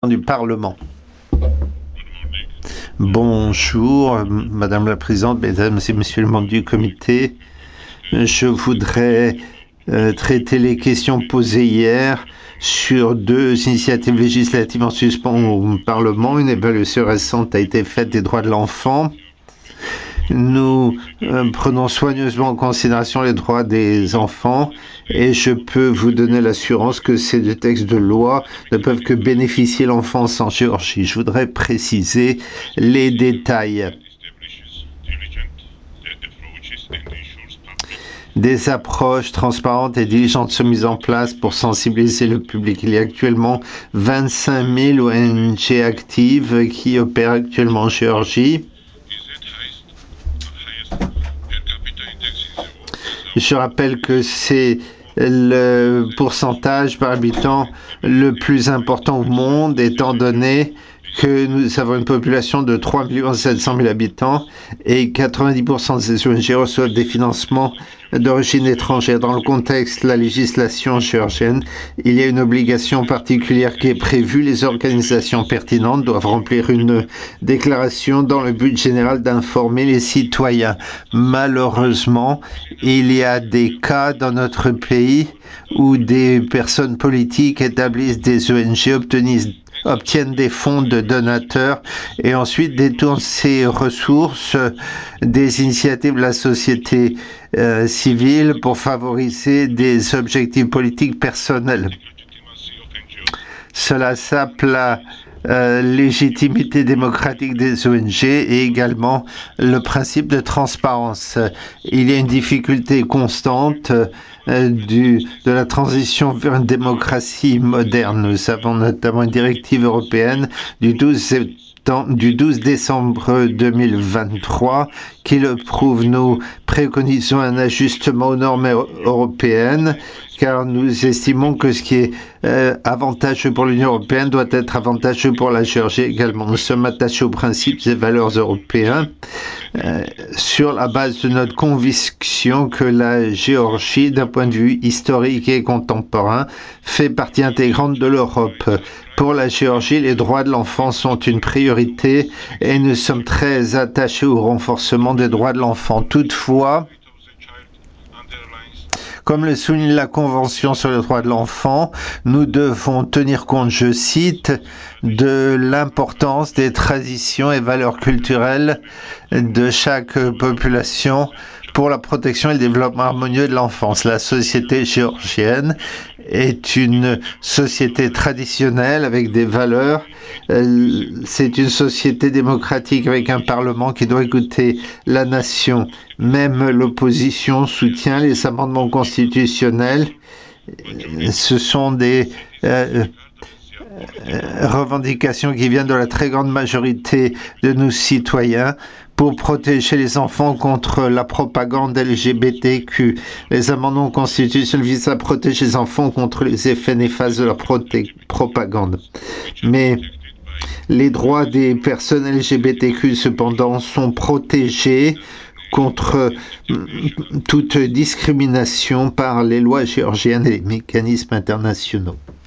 Du Parlement. Bonjour, Madame la Présidente, Mesdames et Messieurs les membres du comité. Je voudrais traiter les questions posées hier sur deux initiatives législatives en suspens au Parlement. Une évaluation récente a été faite des droits de l'enfant. Nous prenons soigneusement en considération les droits des enfants et je peux vous donner l'assurance que ces deux textes de loi ne peuvent que bénéficier l'enfance en Géorgie. Je voudrais préciser les détails. Des approches transparentes et diligentes sont mises en place pour sensibiliser le public. Il y a actuellement 25 000 ONG actives qui opèrent actuellement en Géorgie. Je rappelle que c'est le pourcentage par habitant le plus important au monde, étant donné que nous avons une population de 3 700 000 habitants et 90% de ces ONG reçoivent des financements d'origine étrangère. Dans le contexte de la législation géorgienne, il y a une obligation particulière qui est prévue. Les organisations pertinentes doivent remplir une déclaration dans le but général d'informer les citoyens. Malheureusement, il y a des cas dans notre pays où des personnes politiques établissent des ONG, obtiennent des fonds de donateurs et ensuite détournent ces ressources des initiatives de la société civile pour favoriser des objectifs politiques personnels. Cela sape la légitimité démocratique des ONG et également le principe de transparence. Il y a une difficulté constante de la transition vers une démocratie moderne. Nous avons notamment une directive européenne du 12 décembre 2023 qui le prouve. Nous préconisons un ajustement aux normes européennes car nous estimons que ce qui est avantageux pour l'Union européenne doit être avantageux pour la Géorgie également. Nous sommes attachés aux principes et valeurs européens sur la base de notre conviction que la Géorgie, d'un point de vue historique et contemporain, fait partie intégrante de l'Europe. Pour la Géorgie, les droits de l'enfant sont une priorité et nous sommes très attachés au renforcement des droits de l'enfant. Toutefois, comme le souligne la Convention sur les droits de l'enfant, nous devons tenir compte, je cite, de l'importance des traditions et valeurs culturelles de chaque population pour la protection et le développement harmonieux de l'enfance. La société géorgienne est une société traditionnelle avec des valeurs. C'est une société démocratique avec un parlement qui doit écouter la nation. Même l'opposition soutient les amendements constitutionnels. Ce sont des revendications qui viennent de la très grande majorité de nos citoyens pour protéger les enfants contre la propagande LGBTQ. Les amendements constitutionnels visent à protéger les enfants contre les effets néfastes de la propagande. Mais les droits des personnes LGBTQ, cependant, sont protégés contre toute discrimination par les lois géorgiennes et les mécanismes internationaux.